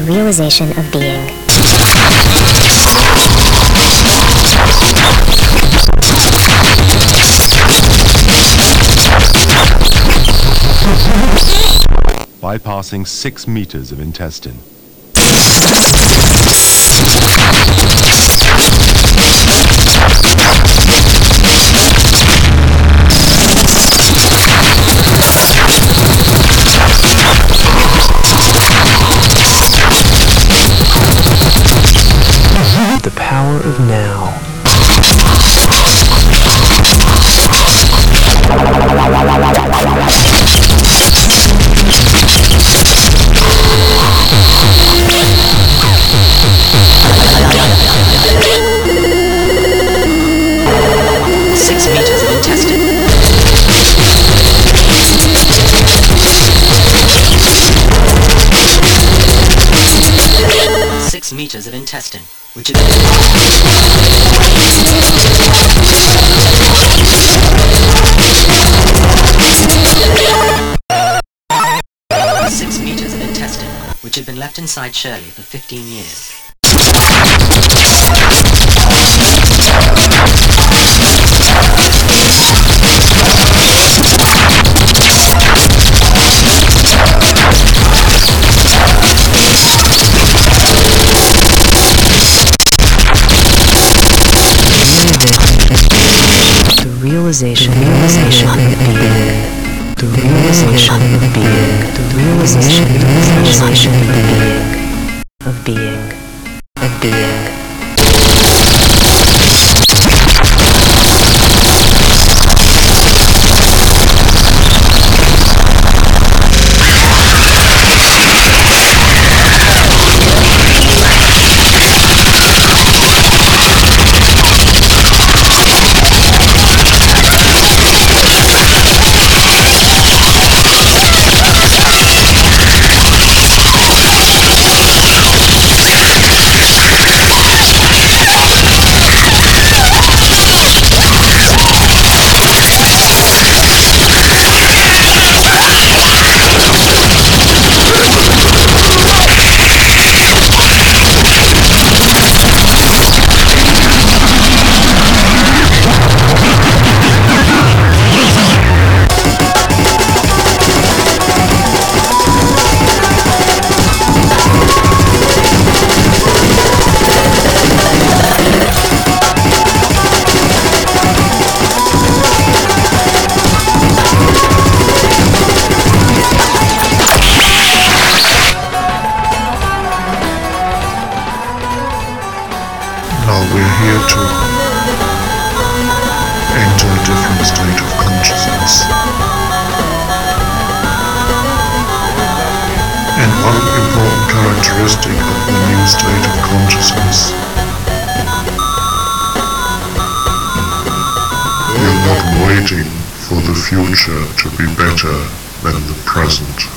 realization of being. Bypassing 6 meters of intestine. The power of now. 6 meters of intestine. 6 meters of intestine, which is 6 meters of intestine, which had been left inside Shirley for 15 years. The realization of being. The realization of being. The realization of being. Of being. Now we're here to enter a different state of consciousness. And one important characteristic of the new state of consciousness: we're not waiting for the future to be better than the present.